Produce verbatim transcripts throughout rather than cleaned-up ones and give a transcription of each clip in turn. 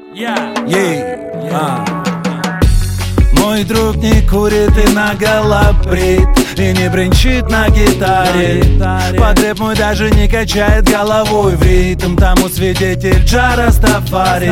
Ей, а. Мой друг не курит и наголо брит, и не бренчит на гитаре. Подреб мой даже не качает головой в ритм, тому свидетель Джа Растафари.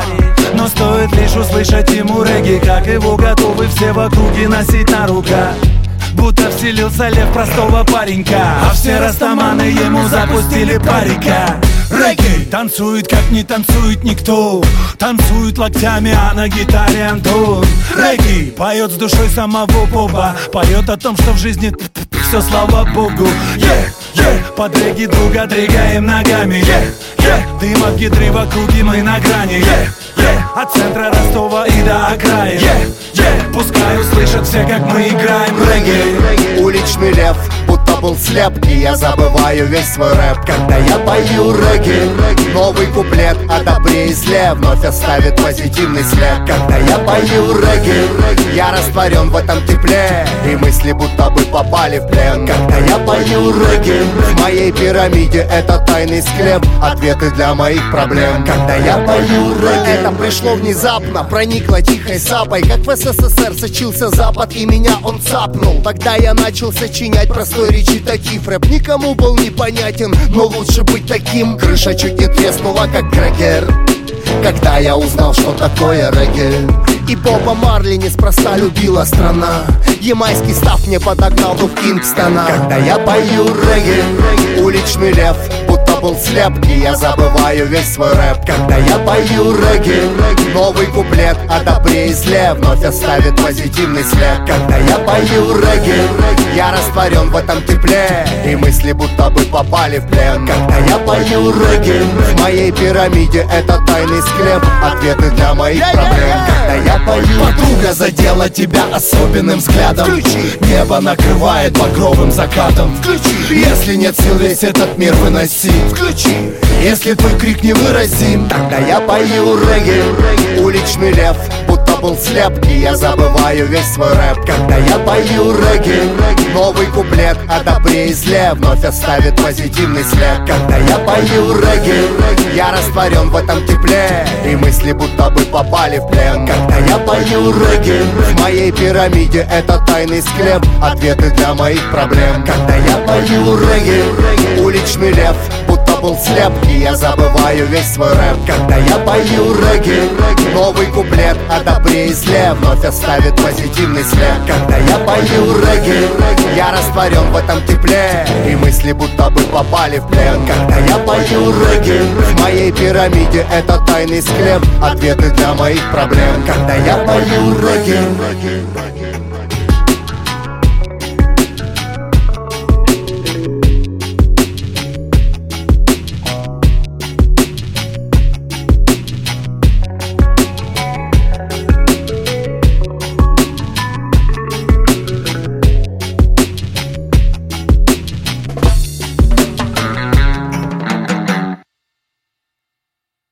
Но стоит лишь услышать ему регги, как его готовы все в округе носить на руках, будто вселился лев простого паренька, а все растаманы ему запустили парика. Регги танцует, как не танцует никто, танцует локтями, а на гитаре Антон. Регги поет с душой самого Боба, поет о том, что в жизни все слава богу. Yeah, yeah, под регги друга двигаем ногами. Yeah, yeah, дым от гидры в округе, мы на грани. Yeah, yeah, от центра Ростова и до окраин. Yeah, yeah, пускай услышат все, как мы играем регги. Уличный лев, будто был слеп, и я забываю весь свой рэп, когда я пою регги. Новый куплет о добре и зле вновь оставит позитивный след. Когда я пою регги, я растворен в этом тепле, и мысли будто бы попали в плен. Когда я пою регги, в моей пирамиде это тайный склеп, ответы для моих проблем. Когда я пою регги, это пришло внезапно, проникло тихой сапой, как в СССР сочился Запад, и меня он цапнул. Тогда я начал сочинять простой речитатив. Рэп никому был непонятен, но лучше быть таким. Крыша чуть не треснула, как крекер, когда я узнал, что такое регги. И Боба Марли неспроста любила страна, ямайский став мне подогнал дух Кингстона. Когда я пою регги, уличный лев будто был слеп, и я забываю весь свой рэп. Когда я пою регги, новый куплет о добре и зле вновь оставит позитивный след. Когда я пою регги, я растворен в этом тепле, и мысли будто бы попали в плен. Когда я пою регги, в моей пирамиде это тайный склеп, ответы для моих проблем. Когда я пою, подруга задела тебя особенным взглядом. Включи. Небо накрывает багровым закатом. Включи. Если нет сил весь этот мир выносить. Включи. Если твой крик невыразим, тогда я пою регги. Уличный лев будто был слеп, и я забываю весь свой рэп. Когда я пою регги, новый куплет о добре и зле вновь оставит позитивный след. Когда я пою регги, я растворен в этом тепле, и мысли будто бы попали в плен. Когда я пою регги, в моей пирамиде это тайный склеп, ответы для моих проблем. Когда я пою регги, уличный лев будто был слеп, и я забываю весь свой рэп. Когда я пою регги, новый куплет о добре и зле вновь оставит позитивный след. Когда я пою регги, я растворен в этом тепле, и мысли будто бы попали в плен. Когда я пою регги, в моей пирамиде это тайный склеп, ответы для моих проблем. Когда я пою регги.